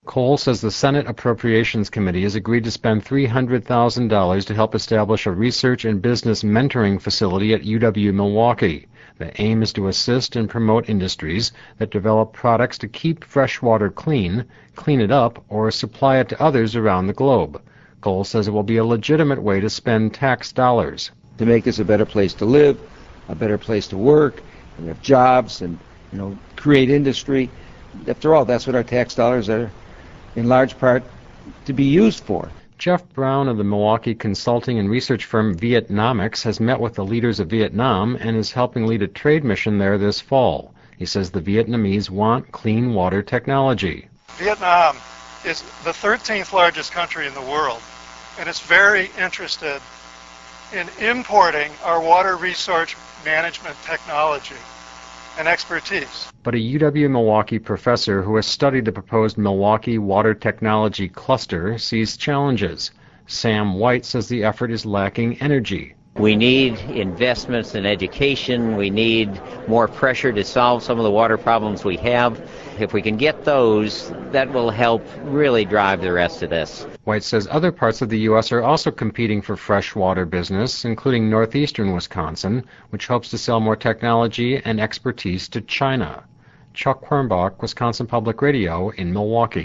Cole says the Senate Appropriations Committee has agreed to spend $300,000 to help establish a research and business mentoring facility at UW-Milwaukee. The aim is to assist and promote industries that develop products to keep fresh water clean, clean it up, or supply it to others around the globe. Cole says it will be a legitimate way to spend tax dollars. To make this a better place to live, a better place to work, and have jobs and, create industry. After all, that's what our tax dollars are, in large part, to be used for. Jeff Brown of the Milwaukee consulting and research firm Vietnamics has met with the leaders of Vietnam and is helping lead a trade mission there this fall. He says the Vietnamese want clean water technology. Vietnam is the 13th largest country in the world, and it's very interested in importing our water resource management technology and expertise. But a UW-Milwaukee professor who has studied the proposed Milwaukee Water Technology Cluster sees challenges. Sam White says the effort is lacking energy. We need investments in education. We need more pressure to solve some of the water problems we have. If we can get those, that will help really drive the rest of this. White says other parts of the U.S. are also competing for fresh water business, including northeastern Wisconsin, which hopes to sell more technology and expertise to China. Chuck Quirmbach, Wisconsin Public Radio in Milwaukee.